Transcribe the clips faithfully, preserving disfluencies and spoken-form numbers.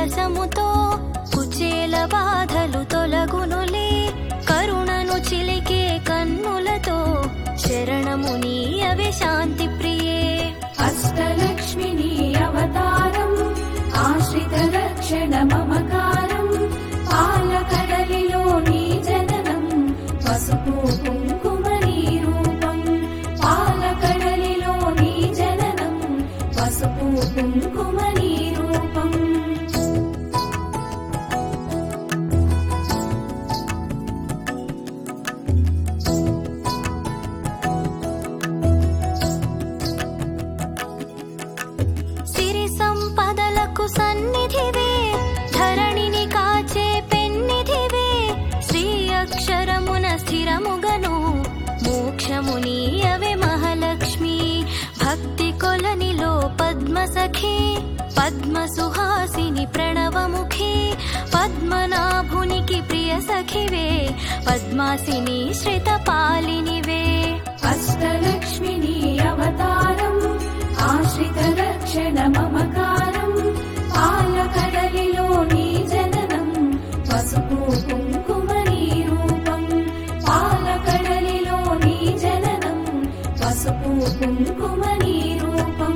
విరసముతో కుచేల బాధలు తొలగునులే కరుణను చిలికే కన్నులతో శరణము నీయవే శాంతి ప్రియే. అష్టలక్ష్మి నీ అవతారం ఆశ్రిత రక్షణ మమకారం పాలకడలిలో నీ జననం పసుపు కుంకుమ నీ రూపం పాలకడలిలో నీ జననం పసుపు కుంకుమ నీ రూపం. సిరి సంపదలకు సన్నిధివే ధరణిని కాచే పెన్నిధివే శ్రీ అక్షరమున స్థిరముగను మోక్షము నీయవే మహాలక్ష్మి. భక్తి కొలనిలో పద్మసఖి పద్మ సుహాసిని ప్రణవముఖి పద్మనాభునికి ప్రియ సఖివే పద్మాసిని శ్రిత పాలినివే. అష్టలక్ష్మి నీ అవతారం ఆశ్రిత రక్షణ మమకారం పాలకడలిలో నీ జననం పసుపు కుంకుమ నీ రూపం పాలకడలిలో నీ జననం పసుపు కుంకుమ నీ రూపం.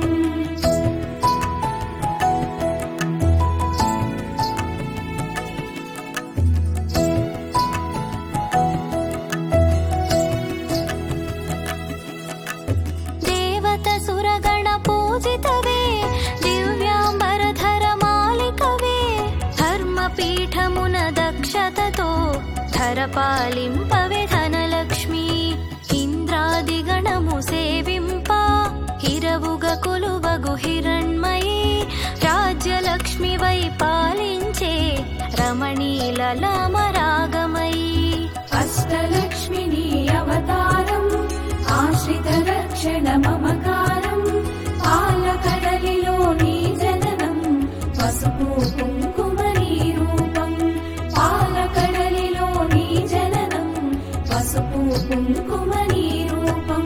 దేవత సురగణ పూజితవే దివ్యాంబరధర మాలికవే ధర్మపీఠమున దక్షతతో ధరపాలింపవే ధనలక్ష్మి. ఇంద్రాదిగణము సేవింప హిరవుగ కొలువగు హిరణ్మయీ రాజ్యలక్ష్మి వై పాలించే రమణీలలామ రాగమయీ. అష్టలక్ష్మి నీ అవతారం ఆశ్రిత రక్షణ మమకారం పాలకడలిలో నీ జననం పసుపు కుంకుమ నీ రూపం పాలకడలిలో నీ జననం పసుపు కుంకుమ నీ రూపం.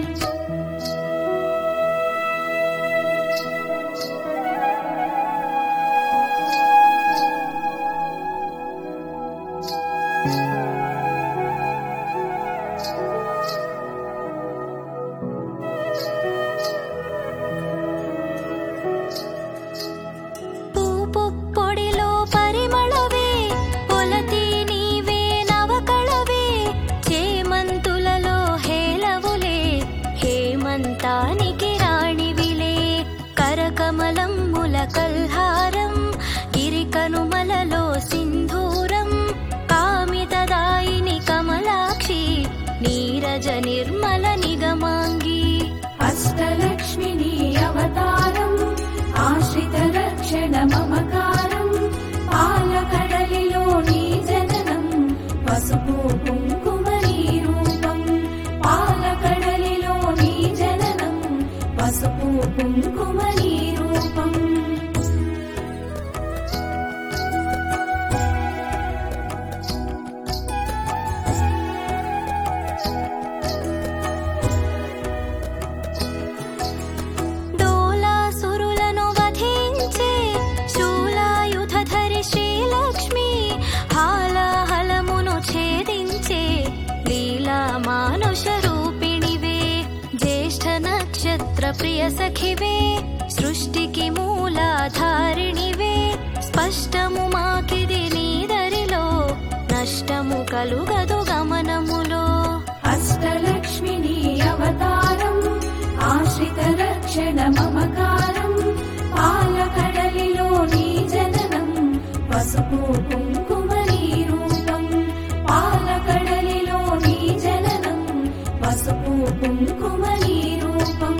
పొడిలో పరిమళవే పొలతి నీవే నవకళవే చేమంతులలో హేలవులే హేమంతానికి రాణివిలే కరకమలమ్ముల కల్హారం గిరికనుమలలో సింధూరం కామితదాయిని కమలాక్షి నీరజ నిర్మల నిగమాంగి. అష్టలక్ష్మి నీ అవతారం ఆశ్రిత రక్షణ మమకారం పాలకడలిలో నీ జననం పసుపు కుంకుమ నీ రూపం పాలకడలిలో నీ జననం పసుపు కుంకుమ నీ రూపం. డోలాసురులను వధించే శూలాయుధధరి శ్రీలక్ష్మి హాలాహలమును ఛేదించే లీలా మానుష రూపిణివే జ్యేష్ఠ నక్షత్ర ప్రియ సఖివే సృష్టికి మూలాధారిణివే స్పష్టము మాకిది నీదరిలో నష్టము కలుగదు గమనములో. అష్టలక్ష్మి నీ అవతారం ఆశ్రిత రక్షణ మమకారం పాలకడలిలో నీ జననం పసుపు కుంకుమ నీ రూపం పాలకడలిలో నీ జననం పసుపు కుంకుమ నీ రూపం.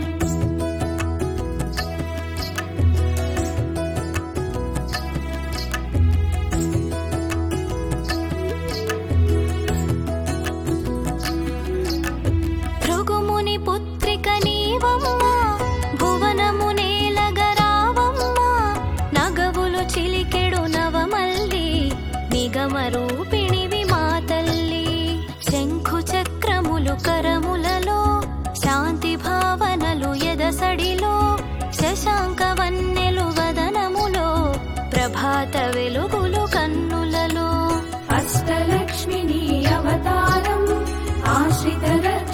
భృగుముని పుత్రిక నీవమ్మ భువనము నేలగరావమ్మ నగవులు చిలికెడు నవమల్లి నిగమ రూపిణివి మా తల్లి. శంఖు చక్రములు కరములలో శాంతి భావనలు ఎదసడిలో శశాంక వన్నెలు వదనములో ప్రభా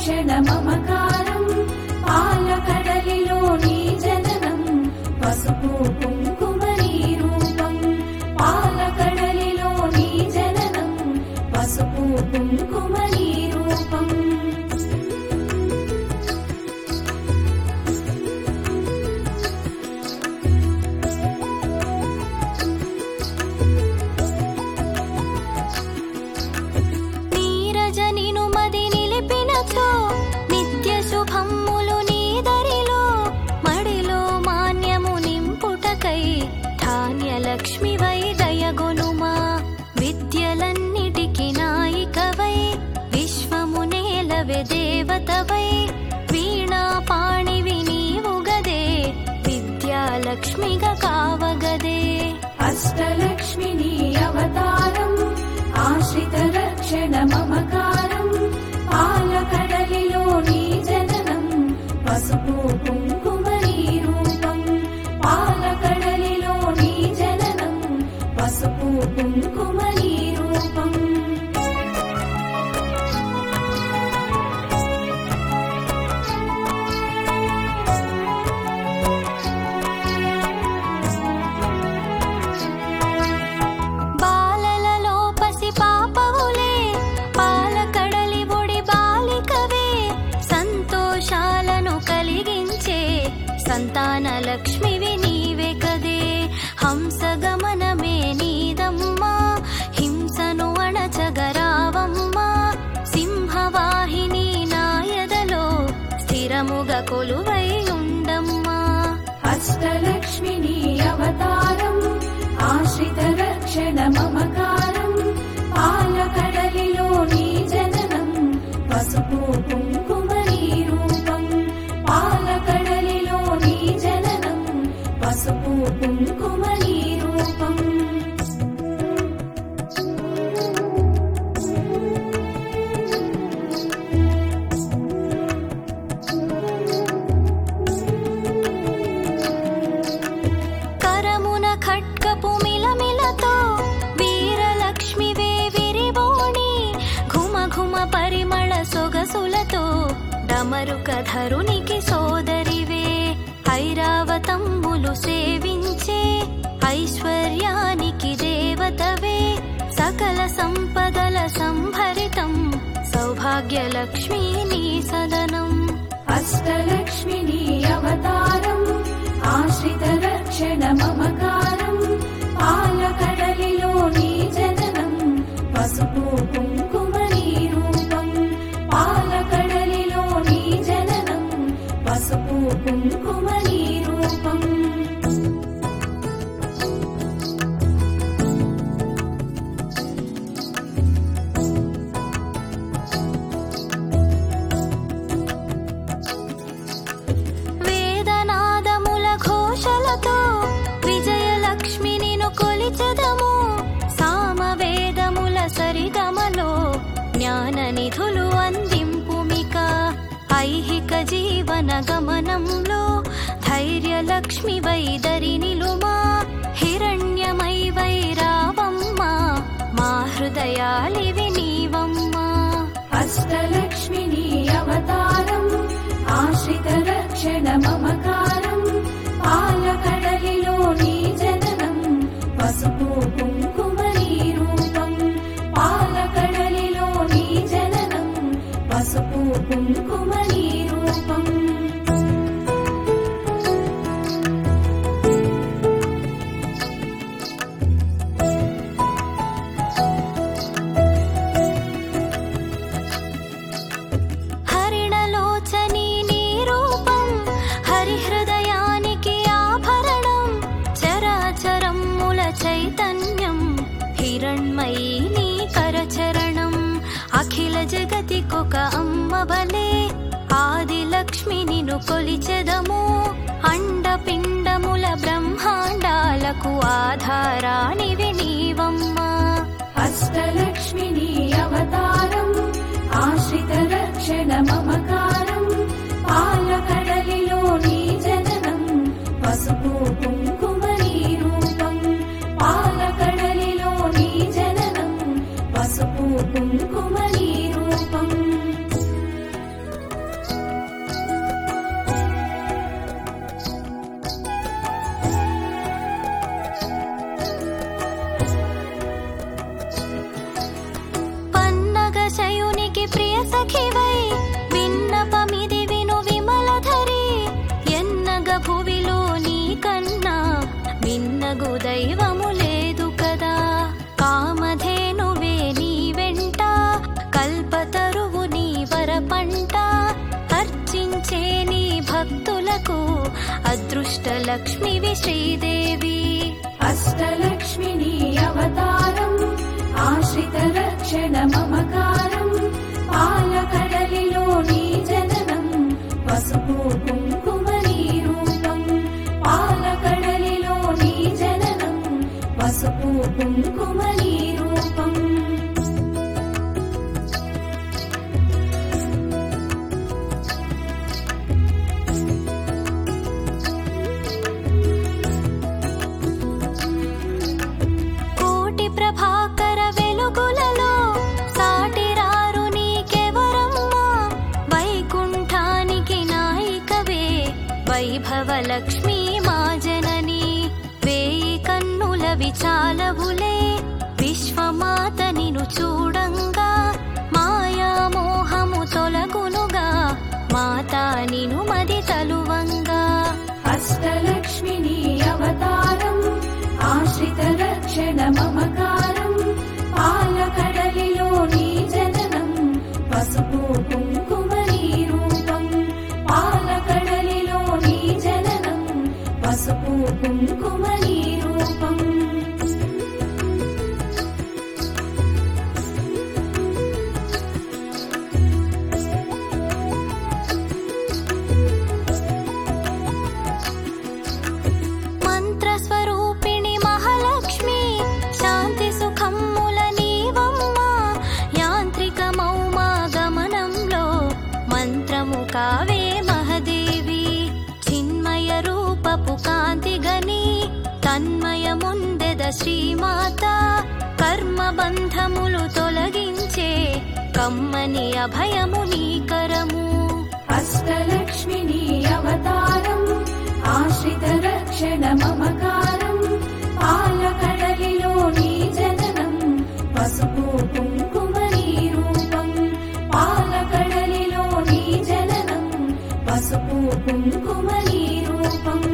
రక్షణ మమకారం పాలకడలిలో నీ జననం పసుపు కుంకుమ నీ రూపం పాలకడలిలో నీ జననం పసుపు కుంకుమ నీ రూపం లక్ష్మి వై దయగొనుమా విద్యలన్నిటికి నాయికవై విశ్వమునేలవే దేవతవై వీణా పాణివి నీవుగదే విద్యాలక్ష్మిగా కావగదే అష్టలక్ష్మి నీ అవతారం ఆశ్రిత రక్షణ మమకారం పాలకడలిలో నీ జననం పసుపు కుంకుమ నీ రూపం పాలకడలిలో నీ జననం పసుపు కుంకుమ నీ రూపం బాలలలో పసి పాపవులే పాలకడలి ఒడి బాలికవే సంతోషాలను కలిగించే సంతాన లక్ష్మివి నీవే కదే హంసగమనమే నీదమ్మా హింసను అణచగరావమ్మా సింహవాహిని నాయదలో స్థిరముగా కొలువై ఉండమ్మా అష్టలక్ష్మి నీ అవతారం ఆశ్రిత రక్షణ మమకారం పాలకడలిలో నీ జననం పసుపు కుంకుమ నీ రూపం పాలకడలిలో నీ జననం పసుపు కుంకుమ నీ రూపం కరమున ఖడ్గపు మిలమిలతో వీరలక్ష్మివే విరిబోణి ఘుమ ఘుమ పరిమళ సొగసులతో డమరుక ధరునికి సోదరివే ఐరావతమ్ములు సేవించే ఐశ్వర్యానికి దేవతవే సకల సంపదల సంభరితం సౌభాగ్యలక్ష్మీ నీ సదనం అష్టలక్ష్మి నీ అవతారం ఆశ్రిత రక్షణ మమకారం పాలకడలిలో నీ జననం పసుపు కుంకుమ నీ రూపం పాలకడలిలో నీ జననం పసుపు కుంకుమ నీ రూపం వేదనాదముల ఘోషలతో విజయలక్ష్మి నిను కొలిచెదము సామవేదముల సరిగమలో జ్ఞాన నిధులు అందింపుమిక ఐహిక జీవన గమనంలో ధైర్యలక్ష్మి వైదరి నిలుమా హిరణ్యమై వైరావమ్మా మా హృదయాలివి నీవమ్మా అష్టలక్ష్మి నీ అవతారం ఆశ్రిత రక్షణ మమకారం పాలకడలిలో నీ జననం పసుపు కుంకుమ నీ రూపం పాలకడలిలో నీ జననం పసుపు కుంకుమ నీ రూపం హరిణలోచని నీ రూపం హరిహృదయానికి ఆభరణం చరాచరమ్ముల చైతన్యం హిరణ్మయీ నీ కరచరణం అఖిల జగతికొక అమ్మ బలే ఆదిలక్ష్మి నిను కొలిచెదము అండపిండముల బ్రహ్మాండాలకు ఆధారానివి నీవమ్మా అష్టలక్ష్మి నీ అవతారం ఆశ్రిత రక్షణ మమకారం పాలకడలిలో నీ జననం పసుపు కుంకుమ నీ రూపం పాలకడలిలో నీ జననం పసుపు కుంకుమ నీ రూపం అష్టలక్ష్మివి శ్రీదేవి అష్టలక్ష్మిని అవతారం ఆశ్రిత రక్షణ మమకారం పాలకడలిలో నీ జననం పసుపు కుంకుమ నీ రూపం పాలకడలిలో నీ జననం పసుపు కుంకుమ నీ రూపం కోటి ప్రభాకర వెలుగులలో సాటిరారు నీకెవరమ్మా వైకుంఠానికి నాయికవే వైభవలక్ష్మీ మా జనని వేయి కన్నుల విచాలవులే విశ్వమాత నిను చూడంగా మాయామోహము తొలగునుగా మాతా నిను మది తలువంగా అష్టలక్ష్మిని అవతారం ఆశ్రిత రక్షణ మమకారం పాలకడలిలో నీ జననం పసుపు కుంకుమ నీ రూపం పాలకడలిలో నీ జననం పసుపు కుంకుమ నీ రూపం మంత్రస్వరూపిణి మహాలక్ష్మి శాంతి సుఖమ్ముల నీవమ్మా యాంత్రికమౌ మా గమనంలో మంత్రము కావే మహదేవి చిన్మయ రూపపు కాంతి గని తన్మయముందెద శ్రీమాత కర్మ బంధములు తొలగించే కమ్మని అభయము నీ కరము అష్టలక్ష్మిని అవతారం ఆశ్రిత రక్షణ మమకారం పాలకడలిలో నీ జననం పసుపు కుంకుమ నీ రూపం పాలకడలిలో నీ జననం పసుపు కుంకుమ నీ రూపం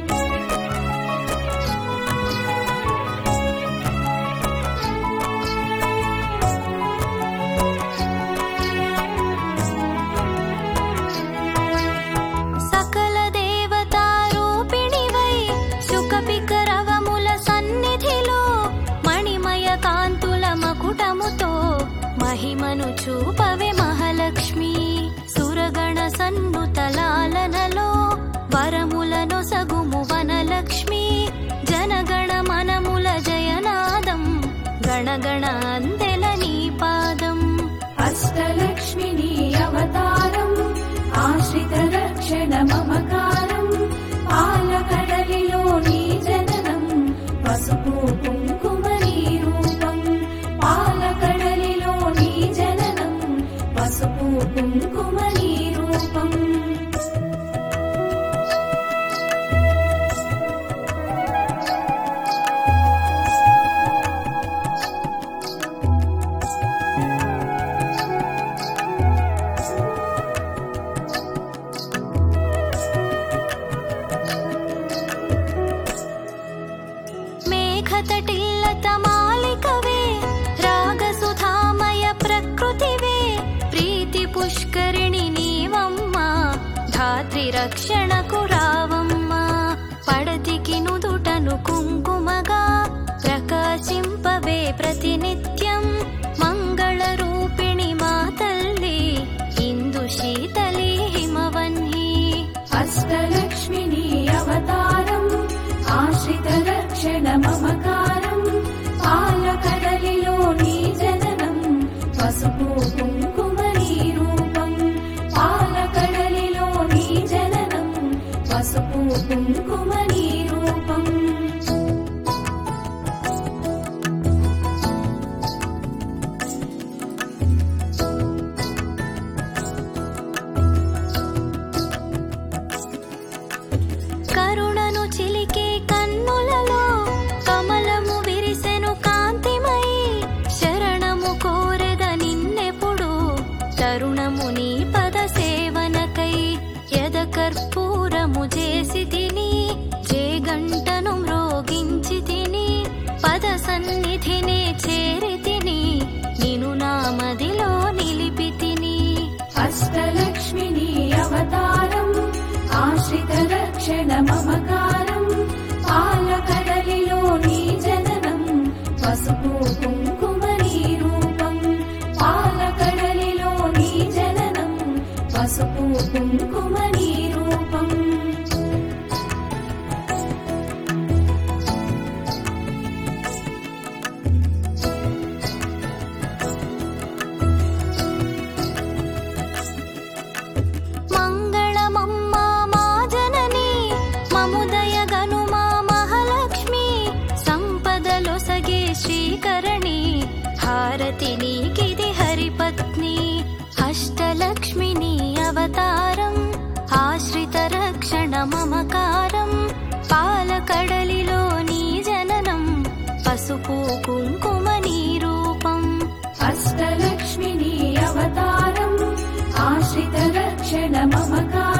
సకల దేవతారూపిణివై శుకపికరవముల సన్నిధిలో మణిమయ కాంతుల మకుటముతో మహిమను చూపవే మహాలక్ష్మి సురగణ సన్నుతలాలనలో వరములను సగుము వనలక్ష్మి జనగణ మనముల జయనాదం గణగణ అందెల నీ పాదం అష్టలక్ష్మిని అవతారం ఆశ్రిత రక్షణ మమకారం పాలకడలిలో నీ జననం పసుపు కుంకుమ నీ రూపం పాలకడలిలో నీ జననం పసుపు కుంకుమ నీ రూపం మేఘతటిల్లత మాలికవే రాగసుధామయ ప్రకృతివే ప్రీతి పుష్కరిణి నీవమ్మా ధాత్రి రక్షణకు రావమ్మా పడతికి నుదుటను కుంకుమగా ప్రకాశింపవే ప్రతినిత్యం మంగళ రూపిణి మా తల్లి ఇందు శీతలి హిమవన్హి అష్టలక్ష్మిని అవతారం ఆశ్రిత రక్షణ మమకారం పాలకడలిలో నీ జననం పసుపు కుంకుమ నీ రూపం పాలకడలిలో నీ జననం పసుపు కుంకుమ నీ రూపం కరుణను చిలికే కన్నులలో కమలము విరిసెను కాంతిమై శరణము కోరెద నిన్నెప్పుడు తరుణము నీ పద సేవనకై యద కర్పూరము చేసి తిని చేగంటను మ్రోగించి తిని పద సన్నిధినే చేరి తిని నిను నా మదిలో నిలిపి తిని అష్టలక్ష్మిని అవతారం ఆశ్రిత రక్షణ మమకారం పాలకడలిలో నీ జననం పసుపు కుంకుమ నీ రూపం పాలకడలిలో నీ జననం పసుపు కుంకుమ నీ రూపం శ్రీకరణి హారతి నీకిది హరిపత్ని అష్టలక్ష్మి నీ అవతారం ఆశ్రిత రక్షణ మమకారం పాలకడలిలో నీ జననం పసుపు కుంకుమ నీ రూపం అష్టలక్ష్మి నీ అవతారం ఆశ్రిత రక్షణ మమకారం